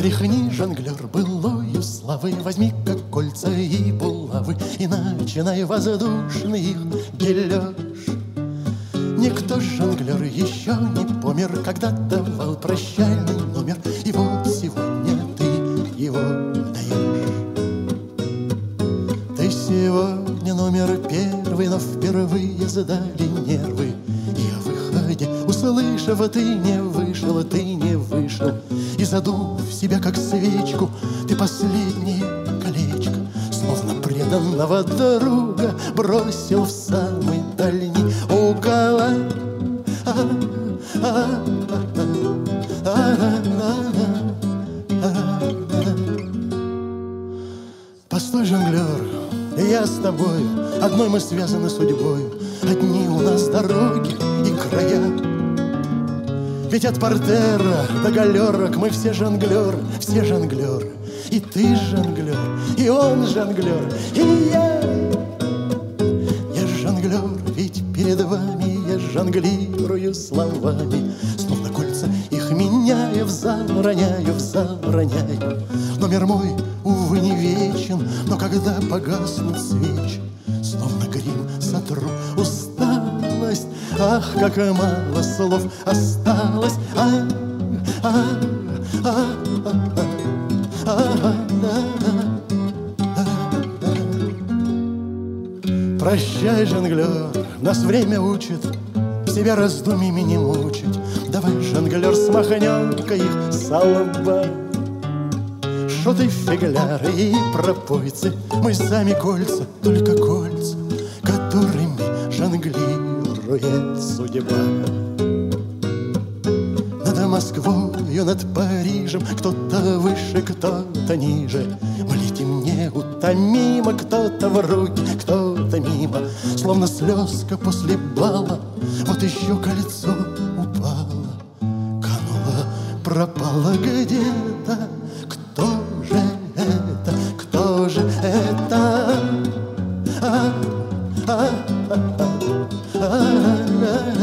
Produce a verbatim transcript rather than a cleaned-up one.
Тряхни, жонглер, былою славы, возьми-ка кольца и булавы и начинай воздушный их дележ. Никто жонглер еще не помер, когда давал прощальный номер, и вот сегодня ты его даешь. Ты сегодня номер первый, но впервые сдали нервы, и о выходе, услышав, ты не вышел, ты не вышел, и задув себя, как свечку, ты последнее колечко, словно преданного друга, бросил в самый дальний угол. Постой, жонглер, я с тобою, одной мы связаны судьбою, одни у нас дороги и края. Ведь от портера до галерок мы все жонглеры, все жонглеры. И ты жонглер, и он жонглер, и я. Я жонглер, ведь перед вами я жонглирую словами, словно кольца их меняя, взал роняю, взал роняю. Номер мой, увы, не вечен, но когда погаснут свечи, словно грим сотру усталость. Ах, как мало слов осталось. А, а, а, а, а, а. Прощай, жонглер, нас время учит себя раздумьями не мучить. Давай, жонглер, смахнем-ка их со лба. Шуты, фигляры и пропойцы, мы сами кольца, только кольца, которыми жонглирует судьба. Над Москвою, над Парижем, кто-то выше, кто-то ниже. Мы летим неутомимо, кто-то в руки, кто-то мимо. Словно слезка после бала, вот еще кольцо упало, кануло, пропало где-то. Кто же это, кто же это? А, а, а, а, а, а.